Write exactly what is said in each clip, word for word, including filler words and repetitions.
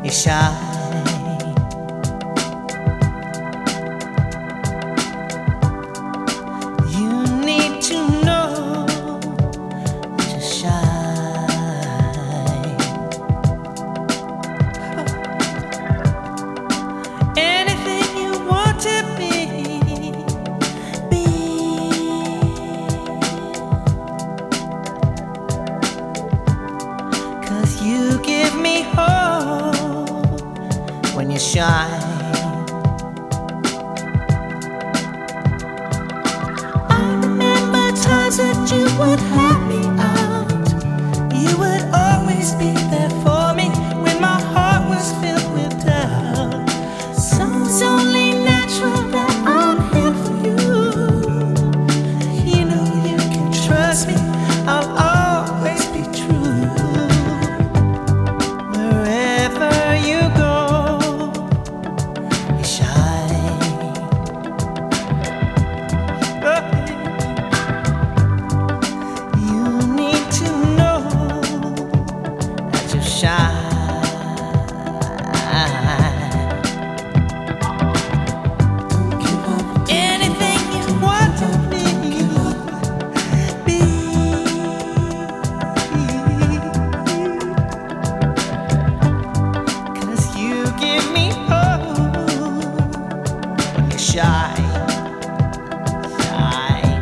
you shine. You need to know to shine. Anything you want to be, be. 'Cause you give me hope when you shine. I remember times that you would help me out. You would always be there for me when my heart was filled with doubt. So it's only natural that I'm here for you. You know you can trust me, I'll always be true. Wherever you go, you shine. You need to know that you shine. Anything you want to be, be. 'Cause you give me hope when you shine. Shine.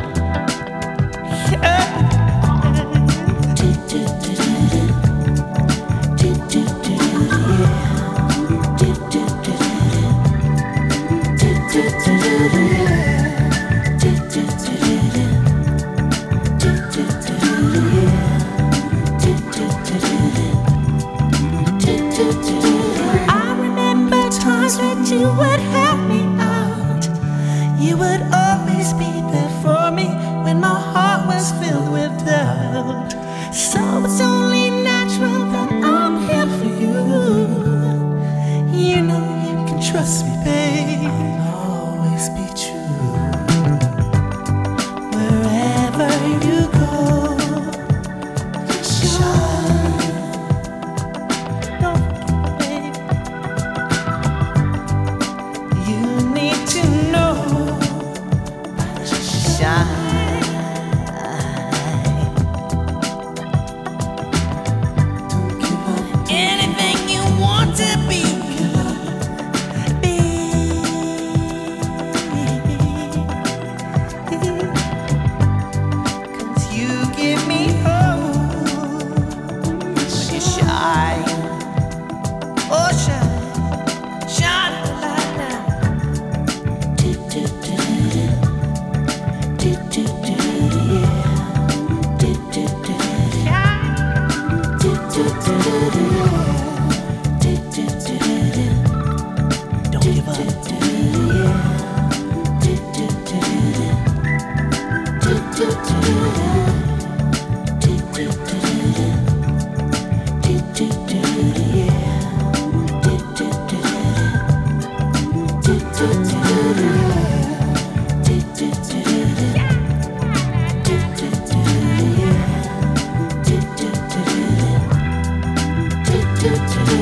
I remember times when you would help me out. You would always be there for me when my heart was filled with doubt. So it's only natural that I'm here for you. You know you can trust me, babe. I'll always be true. Wherever you go, shine. Don't forget, babe. You need to know to shine. Anything you want to be, be. 'Cause you give me hope when you shine. Oh, shine, shine a light now. Don't give up. Do, do, do.